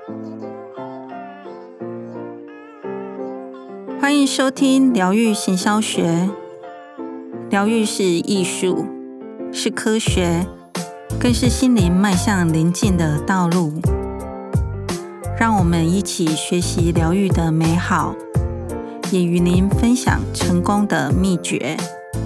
欢迎收听疗愈行销学。疗愈是艺术，是科学，更是心灵迈向宁静的道路。让我们一起学习疗愈的美好，也与您分享成功的秘诀。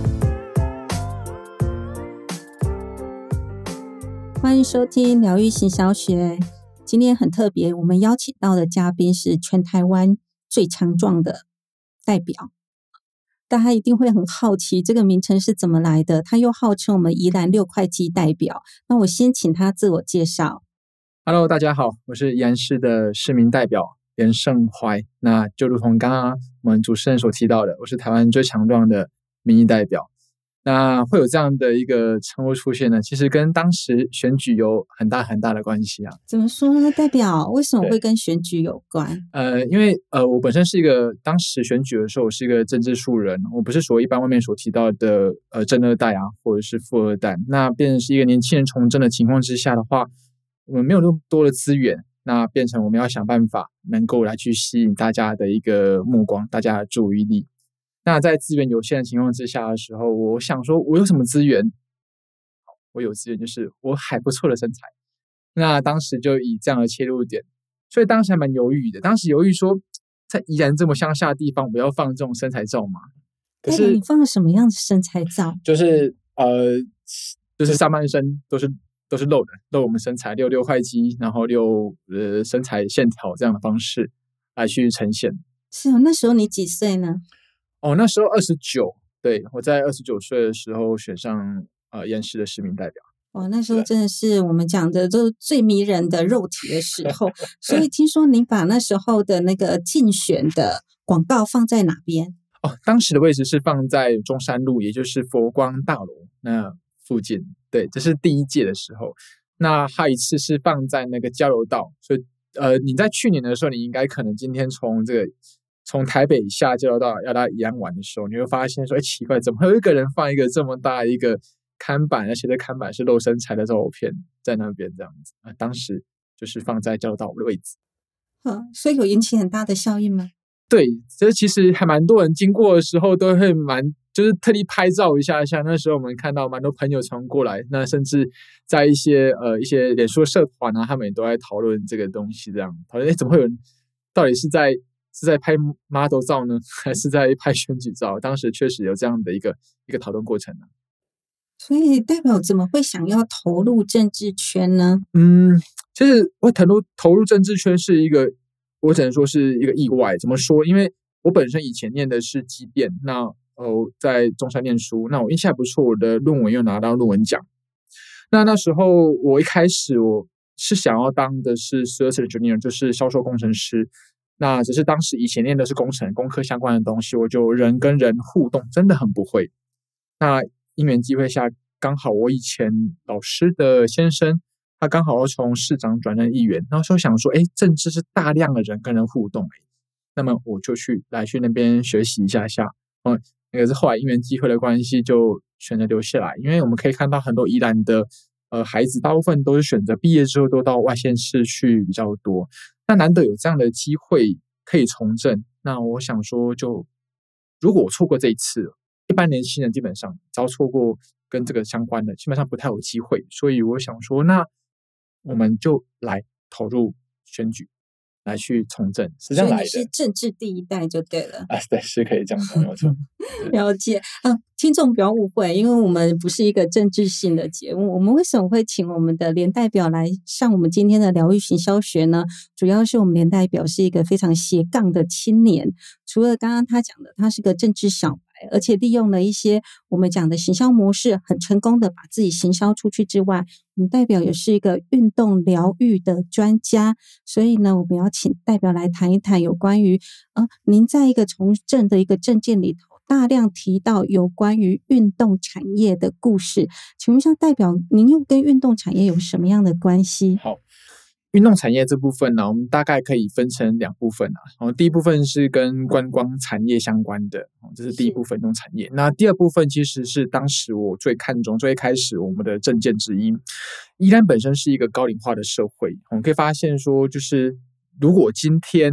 欢迎收听疗愈行销学。今天很特别，我们邀请到的嘉宾是全台湾最强壮的代表。大家一定会很好奇这个名称是怎么来的，他又号称我们宜兰6块肌代表。那我先请他自我介绍。 Hello， 大家好，我是宜兰市的市民代表连胜怀。那就如同刚刚我们主持人所提到的，我是台湾最强壮的民意代表。那会有这样的一个称呼出现呢，其实跟当时选举有很大的关系啊。 怎么说呢？代表为什么会跟选举有关？ 因为我本身是一个当时选举的时候，我是一个政治素人，我不是说一般外面所提到的正二代啊，或者是富二代。那变成是一个年轻人从政的情况之下的话，我们没有那么多的资源，那变成我们要想办法能够来去吸引大家的一个目光，大家的注意力。那在资源有限的情况之下的时候，我想说我有什么资源？我有资源就是我还不错的身材。那当时就以这样的切入点，所以当时还蛮犹豫的。当时犹豫说，在宜兰这么乡下的地方，我要放这种身材照吗？可是你放了什么样的身材照？ 就是上半身都是露的，露我们身材六块肌，然后身材线条这样的方式来去呈现。 是哦，那时候你几岁呢？ 那时候29，对，我在29岁的时候选上宜兰市的市民代表。 那时候真的是我们讲的都最迷人的肉体的时候。所以听说您把那时候的那个竞选的广告放在哪边？ 当时的位置是放在中山路，也就是佛光大楼那附近。对，这是第一届的时候。那还有一次是放在那个交流道，所以你在去年的时候，你应该可能今天从台北下交流道要到宜兰玩的时候，你会发现说，奇怪，怎么会有一个人放一个这么大一个看板，而且这看板是露身材的照片在那边这样子。当时就是放在交流道的位置。 所以有引起很大的效应吗？ 对，这其实还蛮多人经过的时候都会就是特地拍照一下。那时候我们看到蛮多朋友传过来，那甚至在一些脸书社团啊，他们也都在讨论这个东西，这样讨论怎么会有人到底是在拍 model 照呢，还是在拍选举照？当时确实有这样的一个讨论过程啊。 所以代表怎么会想要投入政治圈呢？ 其实我投入政治圈是一个，我只能说是一个意外。怎么说？因为我本身以前念的是机电，那在中山念书，那我印象还不错，我的论文又拿到论文奖。那时候我一开始我是想要当的是 sales engineer， 就是销售工程师。那只是当时以前念的是工科相关的东西，我就人跟人互动真的很不会。那因缘机会下，刚好我以前老师的先生，他刚好要从市长转任议员，那时候想说，政治是大量的人跟人互动，那么我就去那边学习一下。那个是后来因缘机会的关系，就选择留下来。因为我们可以看到很多宜兰的孩子，大部分都是选择毕业之后都到外县市去比较多。那难得有这样的机会可以从政，那我想说，如果我错过这一次，一般年轻人基本上只要错过跟这个相关的，基本上不太有机会。所以我想说，那我们就来投入选举，来去从政，是这样来的。 所以你是政治第一代就对了。 对，是可以这样讲，没有错。 了解听众不要误会，因为我们不是一个政治性的节目。我们为什么会请我们的连代表来上我们今天的疗愈行销学呢？主要是我们连代表是一个非常斜杠的青年，除了刚刚他讲的他是个政治小白，而且利用了一些我们讲的行销模式，很成功的把自己行销出去之外，我们代表也是一个运动疗愈的专家。所以呢，我们要请代表来谈一谈有关于您在一个从政的一个政见里头大量提到有关于运动产业的故事。请问一下代表，您又跟运动产业有什么样的关系？ 好，运动产业这部分呢，我们大概可以分成2部分第一部分是跟观光产业相关的，这是第一部分运动产业。那第二部分其实是当时我最看重、最开始我们的政见之一。宜兰本身是一个高龄化的社会，我们可以发现说，就是如果今天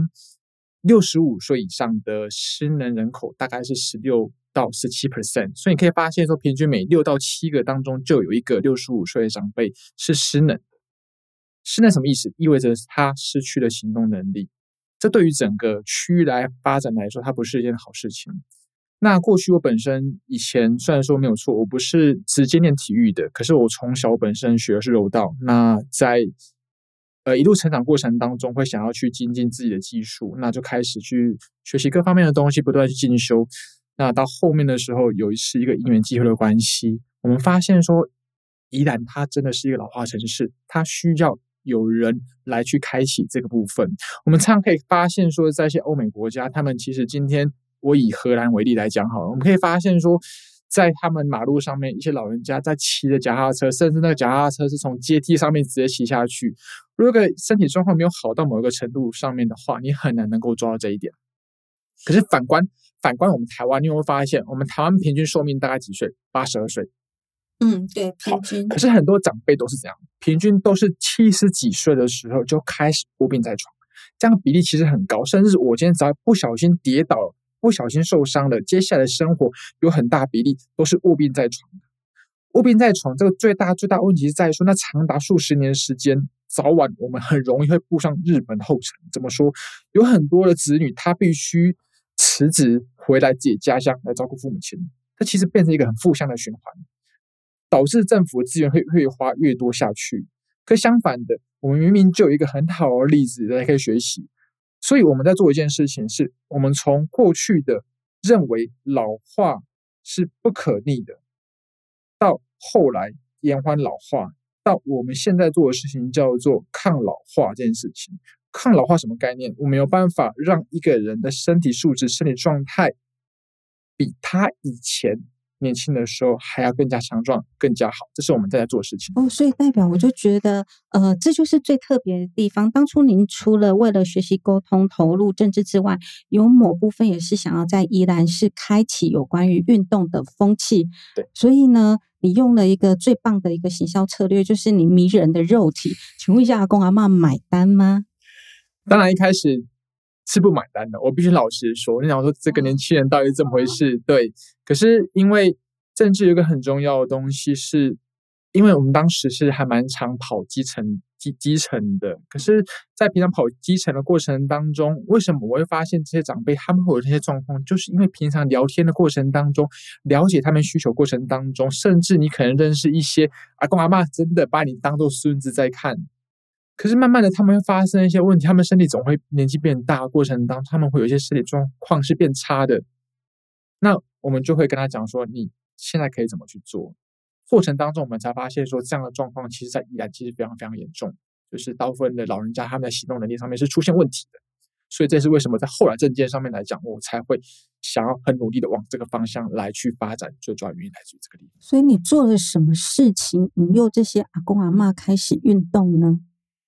65岁以上的失能人口大概是16到17%，所以你可以发现说，平均每6到7个当中就有一个65岁的长辈是失能。失能什么意思？意味着他失去了行动能力。这对于整个区域来发展来说，它不是一件好事情。那过去我本身以前虽然说没有错，我不是直接念体育的，可是我从小本身学的是柔道。那在一路成长过程当中，会想要去精进自己的技术，那就开始去学习各方面的东西，不断去进修。那到后面的时候，有一个因缘际会的关系，我们发现说，宜兰它真的是一个老化城市，它需要有人来去开启这个部分。我们常常可以发现说，在一些欧美国家，他们其实今天我以荷兰为例来讲好了，我们可以发现说，在他们马路上面，一些老人家在骑着脚踏车，甚至那个脚踏车是从阶梯上面直接骑下去。如果身体状况没有好到某一个程度上面的话，你很难能够做到这一点。可是反观我们台湾，你会发现，我们台湾平均寿命大概几岁？82岁。 对，平均。 可是很多长辈都是这样，平均都是70几岁的时候就开始卧病在床，这样的比例其实很高。甚至我今天只要不小心跌倒了，不小心受伤了，接下来的生活有很大比例都是卧病在床的。卧病在床这个最大问题是在于说，那长达数十年的时间，早晚我们很容易会步上日本的后尘。怎么说？有很多的子女他必须辞职回来自己家乡来照顾父母亲，这其实变成一个很负向的循环，导致政府的资源会越花越多下去。可相反的，我们明明就有一个很好的例子大家可以学习。所以我们在做一件事情是，我们从过去的认为老化是不可逆的，到后来延缓老化，到我们现在做的事情叫做抗老化这件事情。抗老化什么概念？我们有办法让一个人的身体素质、身体状态比他以前年轻的时候还要更加强壮、更加好，这是我们在做的事情。 所以代表我就觉得，这就是最特别的地方。当初您除了为了学习沟通投入政治之外，有某部分也是想要在宜兰市开启有关于运动的风气。 对， 所以呢，你用了一个最棒的一个行销策略，就是你迷人的肉体。请问一下，阿公阿嬷买单吗？ 当然一开始是不买单的，我必须老实说。你想说这个年轻人到底是怎么回事？对，可是因为政治有一个很重要的东西，是因为我们当时是还蛮常跑基层的，可是在平常跑基层的过程当中，为什么我会发现这些长辈他们会有这些状况？就是因为平常聊天的过程当中，了解他们需求过程当中，甚至你可能认识一些阿公阿嬷真的把你当作孙子在看。可是慢慢的他们会发生一些问题，他们身体总会年纪变大的过程当中，他们会有一些身体状况是变差的。那我们就会跟他讲说，你现在可以怎么去做？过程当中我们才发现说，这样的状况其实在宜兰其实非常非常严重，就是大部分的老人家他们在行动能力上面是出现问题的。所以这是为什么在后来政见上面来讲，我才会想要很努力的往这个方向来去发展，最主要原因来自于这个地方。 所以你做了什么事情引诱这些阿公阿嬷开始运动呢？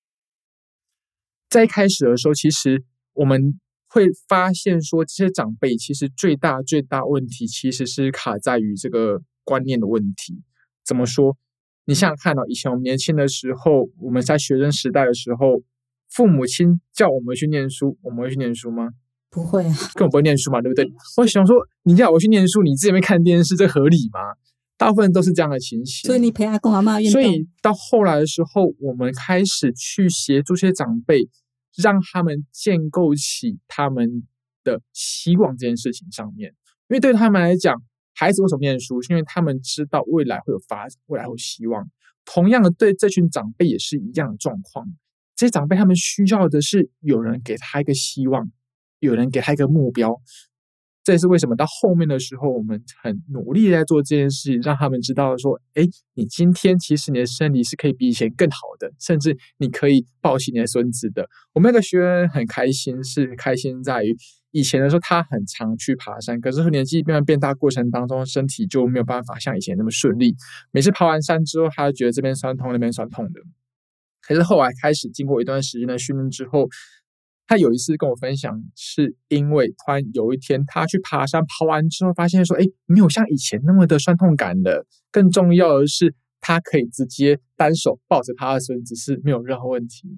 在一开始的时候，其实我们会发现说，这些长辈其实最大问题其实是卡在于这个观念的问题。怎么说？你想想看以前我们年轻的时候，我们在学生时代的时候，父母亲叫我们去念书，我们会去念书吗？ 不会啊， 根本不会念书嘛，对不对？我想说，你叫我去念书，你自己没看电视，这合理吗？大部分都是这样的情形。 所以你陪阿公阿嬷运动。 所以到后来的时候，我们开始去协助这些长辈，让他们建构起他们的希望这件事情上面。因为对他们来讲，孩子为什么念书？是因为他们知道未来会有发展，未来会有希望。同样的，对这群长辈也是一样的状况。这些长辈他们需要的是有人给他一个希望，有人给他一个目标。这也是为什么到后面的时候，我们很努力在做这件事情，让他们知道说，你今天其实你的身体是可以比以前更好的，甚至你可以抱起你的孙子的。我们那个学员很开心，是开心在于以前的时候他很常去爬山，可是年纪慢慢变大过程当中，身体就没有办法像以前那么顺利。每次爬完山之后，他就觉得这边酸痛那边酸痛的。可是后来开始经过一段时间的训练之后，他有一次跟我分享，是因为突然有一天他去爬山，爬完之后发现说，没有像以前那么的酸痛感了。更重要的是，他可以直接单手抱着他的孙子是没有任何问题的。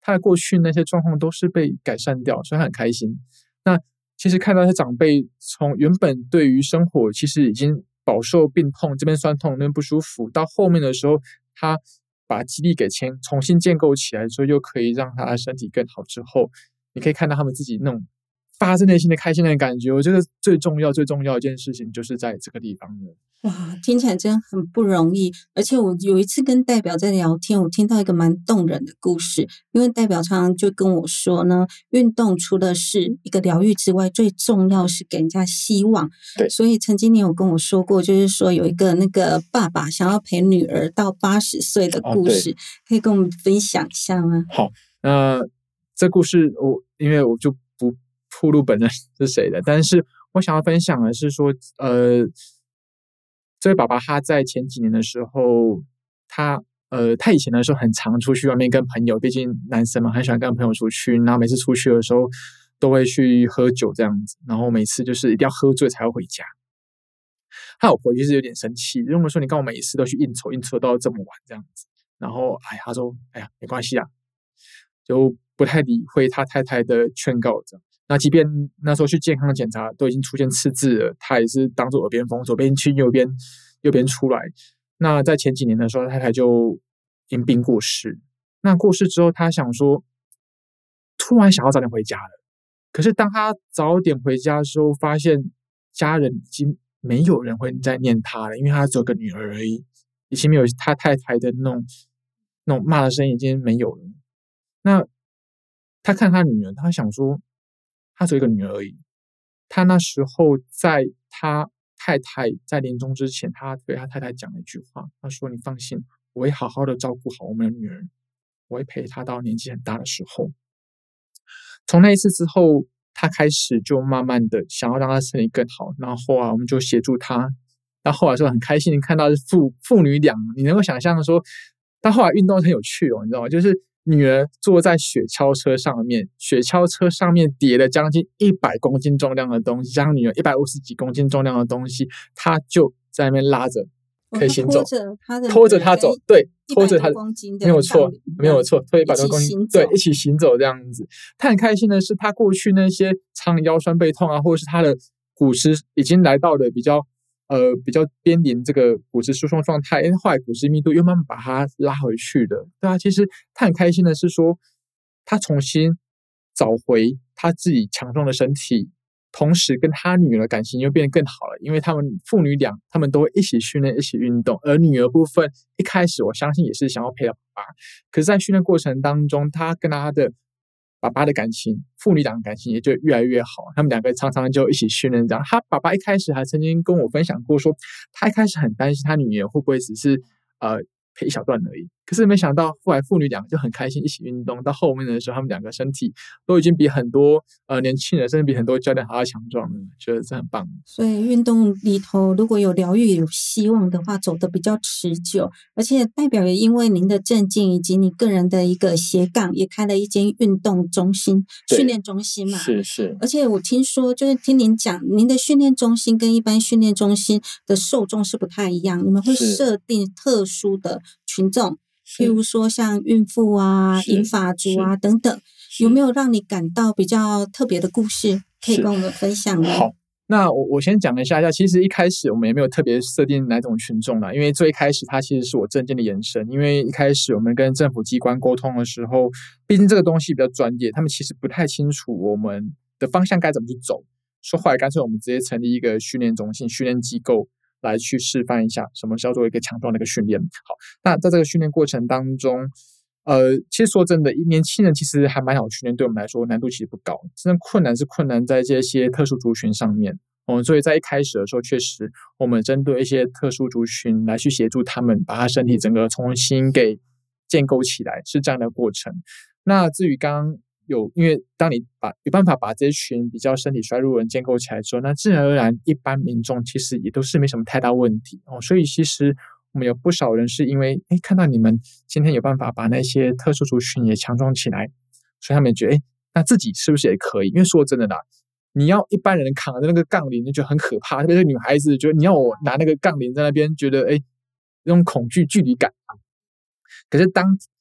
他的过去那些状况都是被改善掉，所以他很开心。那其实看到一些长辈从原本对于生活其实已经饱受病痛，这边酸痛那边不舒服，到后面的时候他把肌力给重新建构起来之后，又可以让他的身体更好之后，你可以看到他们自己那种发自内心的开心的感觉。我觉得最重要的一件事情就是在这个地方了。 哇，听起来真的很不容易。而且我有一次跟代表在聊天，我听到一个蛮动人的故事。因为代表常常就跟我说呢，运动除了是一个疗愈之外，最重要是给人家希望。 对， 所以曾经你有跟我说过，就是说有一个那个爸爸想要陪女儿到80岁的故事，可以跟我们分享一下吗？ 好，这故事因为我就不暴露本人是谁的，但是我想要分享的是说，这位爸爸他在前几年的时候，他以前的时候很常出去外面跟朋友，毕竟男生嘛，很喜欢跟朋友出去，然后每次出去的时候都会去喝酒这样子，然后每次就是一定要喝醉才会回家。他老婆就是有点生气，认为说你干嘛每一次都去应酬到这么晚这样子，然后他说没关系啊，就不太理会他太太的劝告这样。那即便那时候去健康检查都已经出现赤字了，他也是当做耳边风，左边去右边出来。那在前几年的时候，太太就因病过世。那过世之后，他想说突然想要早点回家了，可是当他早点回家的时候，发现家人已经没有人会再念他了，因为他只有个女儿而已，已经没有他太太的那种骂的声音已经没有了。那他看他女儿，他想说他只有一个女儿而已。他那时候在他太太在临终之前，他对他太太讲了一句话，他说你放心，我会好好的照顾好我们的女儿，我会陪她到年纪很大的时候。从那一次之后，他开始就慢慢的想要让他身体更好，然后我们就协助他。到后来说很开心看到是父女俩，你能够想象说，到后来运动很有趣你知道吗？就是女儿坐在雪橇车上面，雪橇车上面叠了将近100公斤重量的东西，加上女儿150几公斤重量的东西，她就在那边拉着，可以行走，拖着她走，对，拖着她，没有错，拖100多公斤，对，一起行走这样子。她很开心的是，她过去那些常腰酸背痛啊，或者是她的骨质已经来到了比较边临这个骨质疏松状态，后来骨质密度又慢慢把它拉回去的，对啊。其实他很开心的是说，他重新找回他自己强壮的身体，同时跟他女儿的感情又变得更好了，因为他们父女俩他们都会一起训练一起运动。而女儿部分一开始我相信也是想要陪爸爸，可是在训练过程当中，他跟他的爸爸的感情，父女俩的感情也就越来越好，他们两个常常就一起训练这样。他爸爸一开始还曾经跟我分享过说，他一开始很担心他女儿会不会只是陪一小段而已，可是没想到后来父女俩就很开心一起运动，到后面的时候他们两个身体都已经比很多年轻人甚至比很多教练还要强壮了，觉得这很棒。 所以运动里头如果有疗愈有希望的话，走得比较持久。而且代表也因为您的政见以及你个人的一个斜杠，也开了一间运动中心训练中心嘛， 是。而且我听说就是听您讲，您的训练中心跟一般训练中心的受众是不太一样，你们会设定特殊的群众，譬如说像孕妇啊、银发族啊等等，有没有让你感到比较特别的故事可以跟我们分享呢？ 好，那我先讲一下，其实一开始我们也没有特别设定哪种群众啦，因为最一开始它其实是我政见的延伸。因为一开始我们跟政府机关沟通的时候，毕竟这个东西比较专业，他们其实不太清楚我们的方向该怎么去走，所以后来干脆我们直接成立一个训练中心、训练机构来去示范一下什么叫做一个强壮的一个训练。好，那在这个训练过程当中，其实说真的，年轻人其实还蛮好训练，对我们来说难度其实不高，真正困难是困难在这些特殊族群上面。所以在一开始的时候，确实我们针对一些特殊族群来去协助他们把他身体整个重新给建构起来，是这样的过程。那至于刚刚因为当你有办法把这群比较身体衰弱的人建构起来之后，那自然而然一般民众其实也都是没什么太大问题所以其实我们有不少人是因为看到你们今天有办法把那些特殊族群也强壮起来，所以他们觉得那自己是不是也可以？因为说真的啦，你要一般人扛着那个杠铃就觉得很可怕，特别是女孩子觉得你要我拿那个杠铃在那边，觉得那种恐惧距离感。可是当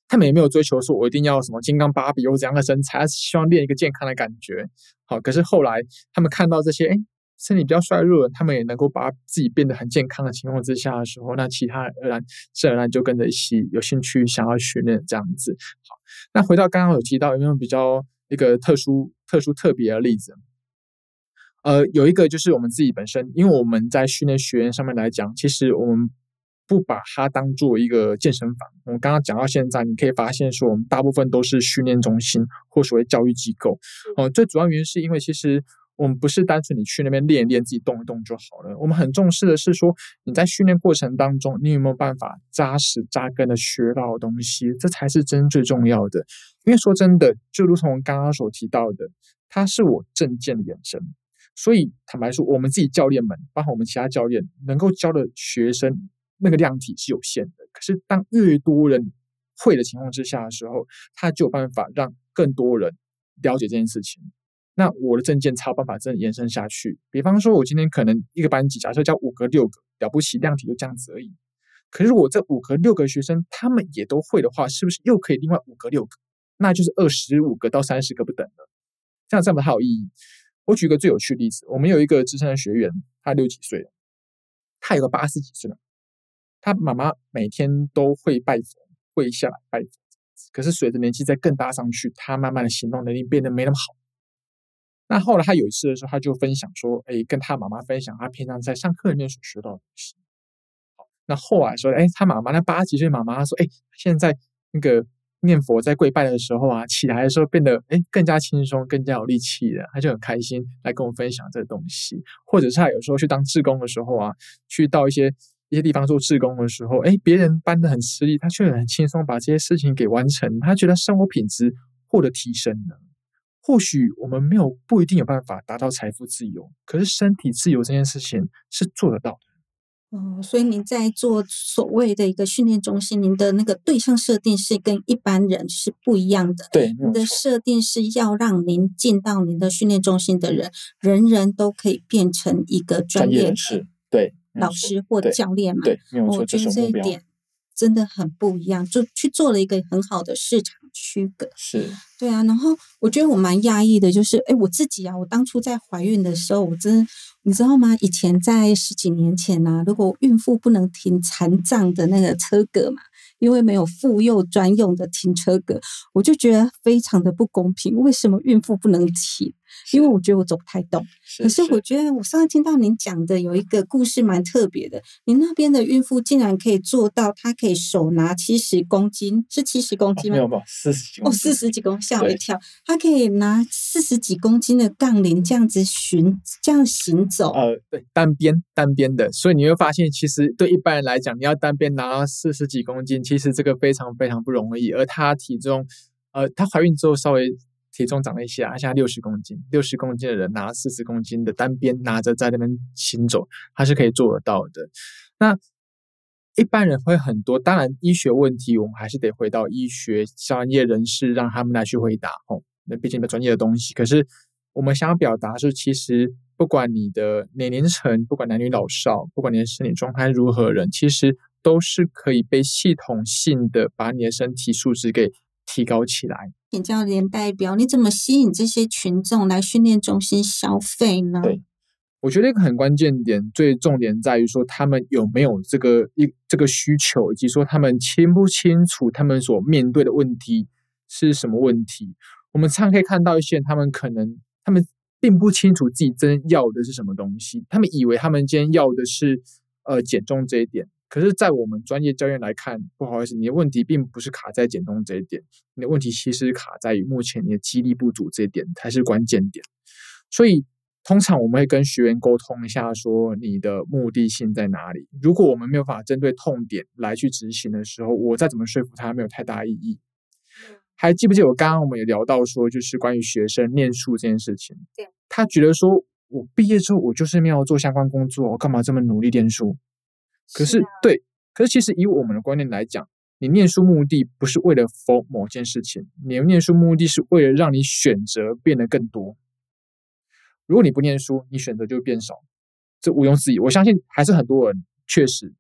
他们也没有追求说我一定要什么金刚芭比或怎样的身材，他是希望练一个健康的感觉。好，可是后来他们看到这些身体比较衰弱，他们也能够把自己变得很健康的情况之下的时候，那其他人自然而然就跟着一起有兴趣想要训练这样子。好，那回到刚刚有提到有没有比较一个特别的例子？有一个就是我们自己本身，因为我们在训练学员上面来讲，其实我们不把它当做一个健身房。我们刚刚讲到现在，你可以发现说，我们大部分都是训练中心或所谓教育机构。最主要原因是因为其实我们不是单纯你去那边练一练，自己动一动就好了。我们很重视的是说，你在训练过程当中，你有没有办法扎实扎根的学到的东西，这才是真最重要的。因为说真的，就如同刚刚所提到的，它是我正见的延伸。所以坦白说，我们自己教练们，包括我们其他教练，能够教的学生那个量体是有限的。可是当越多人会的情况之下的时候，他就有办法让更多人了解这件事情。那我的证件才有办法真的延伸下去。比方说，我今天可能一个班级，假设教5个6个，了不起量体就这样子而已。可是如果这5个6个学生他们也都会的话，是不是又可以另外5个6个？那就是25个到30个不等了。这样才有意义。我举个最有趣的例子，我们有一个资深的学员，他60几岁了，他有个80几岁了，他妈妈每天都会拜佛，跪下来拜佛。可是随着年纪再更大上去，他慢慢的行动能力变得没那么好。那后来他有一次的时候，他就分享说，跟他妈妈分享他平常在上课里面所学到的东西。好，那后来说，他妈妈那80几岁妈妈说，现在那个念佛在跪拜的时候啊，起来的时候变得更加轻松，更加有力气了，他就很开心来跟我分享这个东西。或者是他有时候去当志工的时候啊，去到一些地方做志工的时候，别人搬得很吃力，他却很轻松把这些事情给完成，他觉得生活品质获得提升了。或许我们不一定有办法达到财富自由，可是身体自由这件事情是做得到的。 所以您在做所谓的一个训练中心，您的那个对象设定是跟一般人是不一样的。 对， 您的设定是要让您进到您的训练中心的人，人人都可以变成一个专业人士，对， 老师或教练嘛。 对，没有错， 我觉得这一点真的很不一样，就去做了一个很好的市场区隔。 是， 对啊。然后我觉得我蛮讶异的，就是我自己啊，我当初在怀孕的时候，我真的你知道吗？以前在10几年前啊，如果孕妇不能停残障的那个车格嘛，因为没有妇幼专用的停车格，我就觉得非常的不公平。为什么孕妇不能停？因为我觉得我走不太动。可是我觉得我上次听到您讲的有一个故事蛮特别的，您那边的孕妇竟然可以做到，她可以手拿70公斤，是70公斤吗？ 没有40几公斤。 40几公斤，吓我一跳。她可以拿40几公斤的杠铃这样子这样行走。 对，单边的，所以你会发现，其实对一般人来讲，你要单边拿到40几公斤，其实这个非常非常不容易。而她体重，她怀孕之后稍微体重长了一些，她现在60公斤，60公斤的人拿40公斤的单边拿着在那边行走，她是可以做得到的。那一般人会很多，当然医学问题我们还是得回到医学专业人士让他们来去回答那毕竟专业的东西。可是我们想要表达是，其实不管你的年龄层，不管男女老少，不管你的身体状态如何人，其实都是可以被系统性的把你的身体素质给提高起来。 请教连代表，你怎么吸引这些群众来训练中心消费呢？ 对，我觉得一个很关键点，最重点在于说他们有没有这个需求，以及说他们清不清楚他们所面对的问题是什么问题。我们常可以看到一些人，他们并不清楚自己真要的是什么东西，他们以为他们今天要的是减重这一点。可是在我们专业教练来看，不好意思，你的问题并不是卡在减重这一点，你的问题其实卡在于目前你的肌力不足这一点才是关键点。所以通常我们会跟学员沟通一下，说你的目的性在哪里。如果我们没有办法针对痛点来去执行的时候，我再怎么说服他没有太大意义。还记不记得我刚刚我们也聊到说，就是关于学生念书这件事情。 对， 他觉得说我毕业之后我就是没有做相关工作，我干嘛这么努力念书？可是对，可是其实以我们的观念来讲，你念书目的不是为了 for 某件事情，你的念书目的是为了让你选择变得更多。如果你不念书，你选择就会变少，这毋庸置疑。我相信还是很多人确实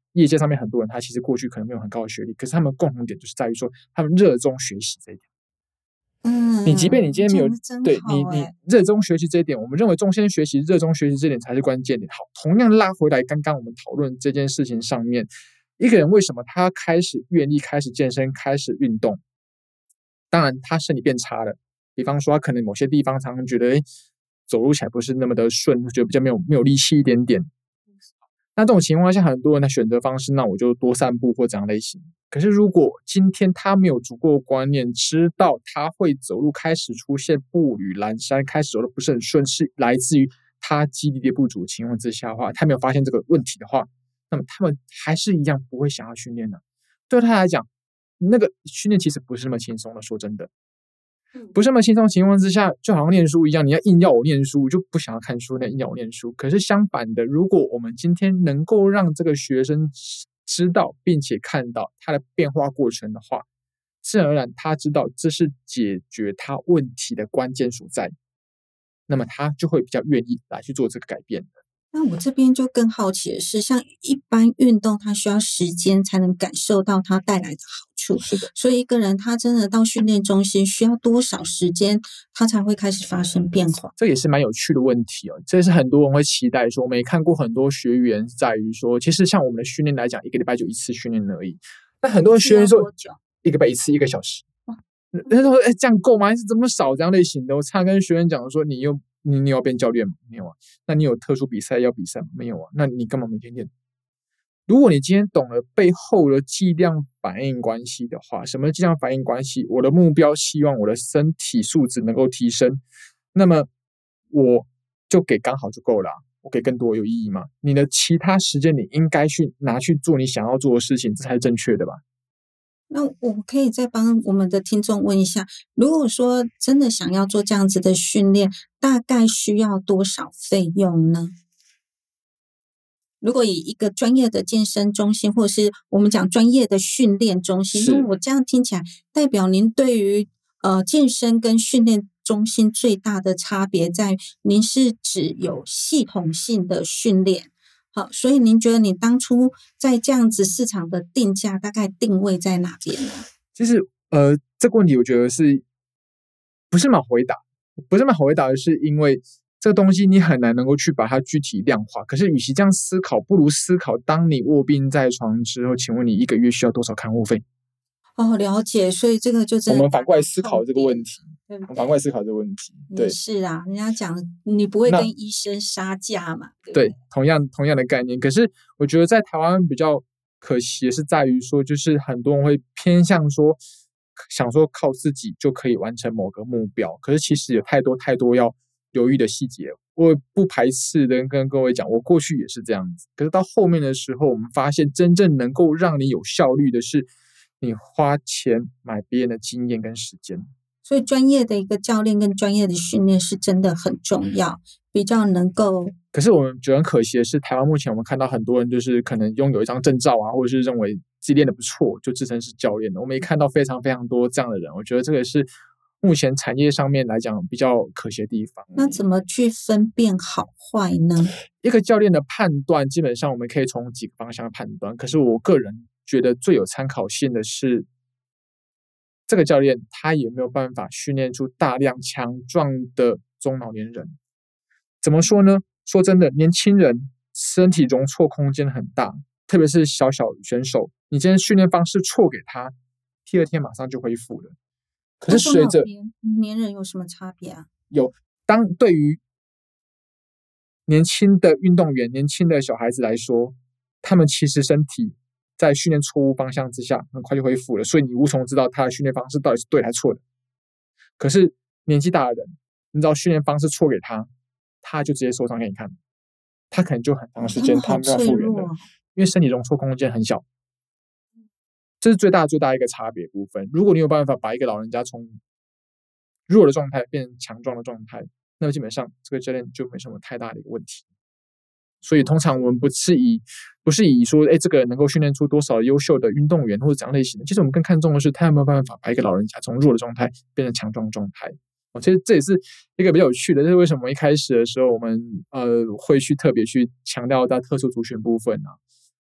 业界上面很多人他其实过去可能没有很高的学历，可是他们共同点就是在于说他们热衷学习这一点。你即便你今天没有对你热衷学习这一点，我们认为终身学习、热衷学习这一点才是关键点。好，同样拉回来刚刚我们讨论这件事情上面，一个人为什么他开始愿意开始健身、开始运动？当然他身体变差了，比方说他可能某些地方常常觉得走路起来不是那么的顺，觉得比较没有力气一点点。那这种情况下，很多人的选择方式，那我就多散步或这样类型。可是如果今天他没有足够的观念，知道他会走路开始出现步履蹒跚，开始走的不是很顺，是来自于他肌力的不足情况之下的话，他没有发现这个问题的话，那么他们还是一样不会想要训练的。对他来讲，那个训练其实不是那么轻松的，说真的。不是那么轻松的情况之下，就好像念书一样，你要硬要我念书，就不想要看书，硬要我念书。可是相反的，如果我们今天能够让这个学生知道并且看到他的变化过程的话，自然而然他知道这是解决他问题的关键所在，那么他就会比较愿意来去做这个改变的。 那我这边就更好奇的是，像一般运动，它需要时间才能感受到它带来的好处。 是的， 所以一个人他真的到训练中心需要多少时间，他才会开始发生变化？ 这也是蛮有趣的问题哦。这是很多人会期待说，我们也看过很多学员在于说，其实像我们的训练来讲，一个礼拜就一次训练而已。那很多学员说，一个礼拜一次，1个小时。人说，这样够吗？还是这么少这样类型的？我常跟学员讲说，你要变教练吗？没有啊。那你有特殊比赛要比赛吗？没有啊。那你干嘛每天练？如果你今天懂了背后的剂量反应关系的话，什么是剂量反应关系？我的目标希望我的身体素质能够提升，那么我就给刚好就够了啊。我给更多有意义吗？你的其他时间你应该去拿去做你想要做的事情，这才是正确的吧？ 那我可以再帮我们的听众问一下，如果说真的想要做这样子的训练，大概需要多少费用呢？如果以一个专业的健身中心，或者是我们讲专业的训练中心，因为我这样听起来，代表您对于健身跟训练中心最大的差别在于，您是指有系统性的训练。好，所以您觉得你当初在这样子市场的定价大概定位在哪边呢？ 其实这个问题我觉得不是蛮好回答，的是因为这个东西你很难能够去把它具体量化。可是与其这样思考，不如思考当你卧病在床之后，请问你1个月需要多少看护费？ 哦，了解。所以这个就真的我们反过来思考这个问题。 对不对？ 我们反过来思考这个问题。对， 是啊，人家讲你不会跟医生杀价嘛？ 对，同样的概念。可是我觉得在台湾比较可惜的是在于说，就是很多人会偏向说，想说靠自己就可以完成某个目标，可是其实有太多要留意的细节。我不排斥的跟各位讲，我过去也是这样子。可是到后面的时候，我们发现真正能够让你有效率的是，你花钱买别人的经验跟时间。 所以专业的一个教练跟专业的训练是真的很重要，比较能够。 可是我们觉得很可惜的是，台湾目前我们看到很多人就是可能拥有一张证照啊，或者是认为自己练得不错就自称是教练的。我们也看到非常多这样的人，我觉得这个是目前产业上面来讲比较可惜的地方。 那怎么去分辨好坏呢？ 一个教练的判断基本上我们可以从几个方向判断，可是我个人觉得最有参考性的是这个教练他有没有办法训练出大量强壮的中老年人。怎么说呢？说真的，年轻人身体容错空间很大，特别是小选手，你今天训练方式错给他，第2天马上就恢复了。可是随着年人有什么差别啊？ 有，当对于年轻的运动员、年轻的小孩子来说，他们其实身体在训练错误方向之下很快就恢复了，所以你无从知道他的训练方式到底是对还是错的。可是年纪大的人，你知道训练方式错给他，他就直接受伤给你看，他可能就很长时间他没有复原了，因为身体容错空间很小。这是最大一个差别部分。如果你有办法把一个老人家从弱的状态变成强壮的状态，那么基本上这个教练就没什么太大的一个问题。所以通常我们不是以说这个人能够训练出多少优秀的运动员或者怎样类型的，其实我们更看重的是他有没有办法把一个老人家从弱的状态变成强壮的状态。其实这也是一个比较有趣的，这是为什么一开始的时候我们会去特别去强调到特殊族群部分啊。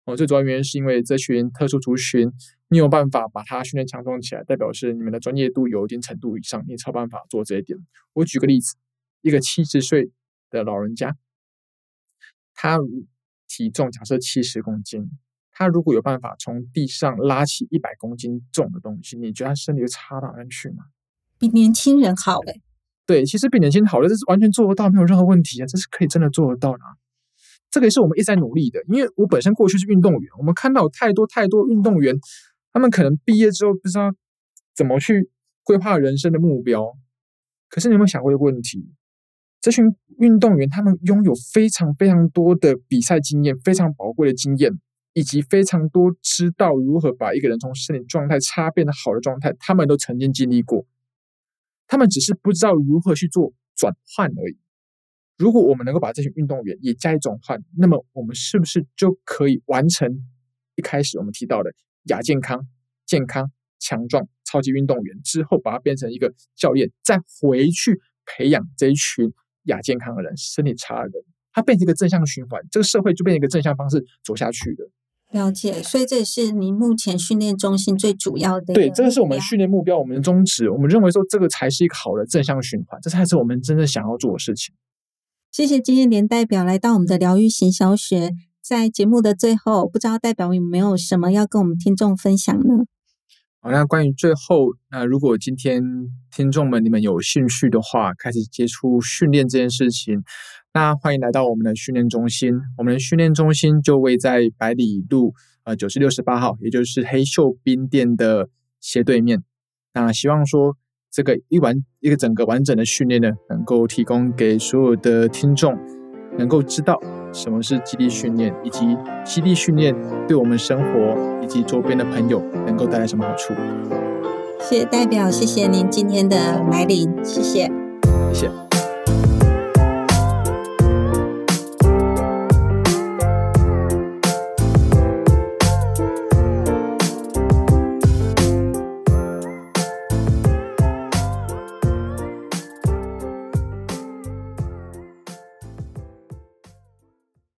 最主要原因是因为这群特殊族群，你有办法把它训练强壮起来，代表是你们的专业度有一定程度以上，你才有办法做这一点。我举个例子，一个70岁的老人家，他体重假设70公斤，他如果有办法从地上拉起100公斤重的东西，你觉得他身体会差到哪里去吗？ 比年轻人好欸。 对，其实比年轻人好的，这是完全做得到，没有任何问题啊，这是可以真的做得到的啊。这个也是我们一直在努力的，因为我本身过去是运动员，我们看到有太多运动员，他们可能毕业之后不知道怎么去规划人生的目标。可是你有没有想过一个问题？这群运动员他们拥有非常多的比赛经验，非常宝贵的经验，以及非常多知道如何把一个人从身体状态差变得好的状态，他们都曾经经历过。他们只是不知道如何去做转换而已。如果我们能够把这群运动员也加以转换，那么我们是不是就可以完成一开始我们提到的亚健康、健康、强壮、超级运动员之后，把它变成一个教练，再回去培养这一群亚健康的人、身体差的人，它变成一个正向循环，这个社会就变成一个正向方式走下去的。 了解，所以这也是您目前训练中心最主要的。 对，这个是我们训练目标，我们的宗旨，我们认为说这个才是一个好的正向循环，这才是我们真正想要做的事情。 谢谢今天连代表来到我们的疗愈行销学，在节目的最后，不知道代表有没有什么要跟我们听众分享呢？ 好，那关于最后，如果今天听众们你们有兴趣的话，开始接触训练这件事情，那欢迎来到我们的训练中心。我们的训练中心就位在百里路96、18号，也就是黑秀冰店的斜对面。那希望说这个一个整个完整的训练呢，能够提供给所有的听众能够知道什么是肌力训练，以及肌力训练对我们生活以及周边的朋友能够带来什么好处。 谢谢代表，谢谢您今天的来临，谢谢。 谢谢。